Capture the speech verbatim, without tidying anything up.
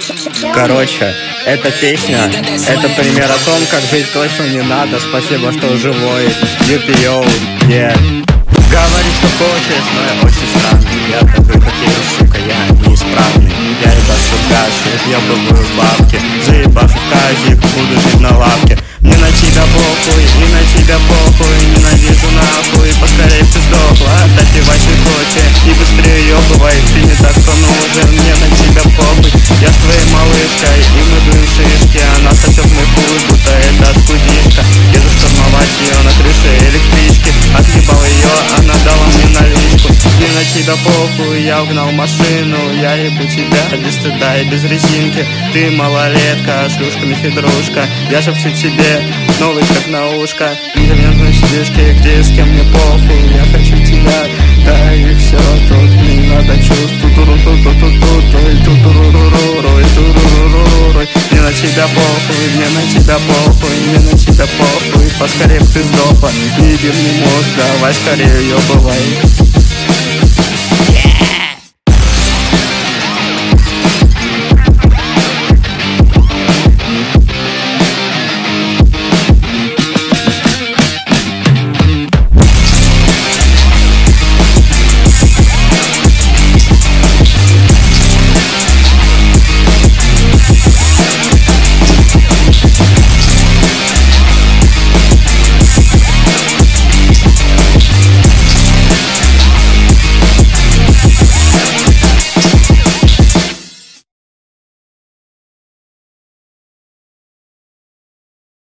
Короче, эта песня, это пример о том, как жить точно не надо. Спасибо, что живой. Ю-пи-йоу, yeah. Говори, что хочешь, но я очень странный. Я такой, как я, сука, я неисправный. Я ебашу газ, я съебываю бабки. Заебашу казик, буду жить на лавке. Мне на тебя похуй, и на тебя похуй. Ненавижу нахуй, поскорей ты сдохла. Допивай свой кофе и быстрее ебывай. Ты не так, кто нужен, мне на тебя похуй. Я с твоей малышкой, и мы дуем шишки. Она сосет мой хуй, будто это студентка. Еду штурмовать ее на крыше электрички. Отъебал ее, она дала мне наличку. Мне на тебя похуй, я угнал машину. Я ебу тебя без стыда и без резинки. Ты малолетка, шлюшка мефедрушка. Я шепчу тебе новость как на ушко. Интернетные сидишки, где и с кем мне похуй. Я хочу тебя, да и все. Тут не надо чувств. Мне на тебя похуй, мне на тебя похуй, мне на тебя похуй. Поскорее ты сдохла, не еби мне мозг, давай скорее ебывай.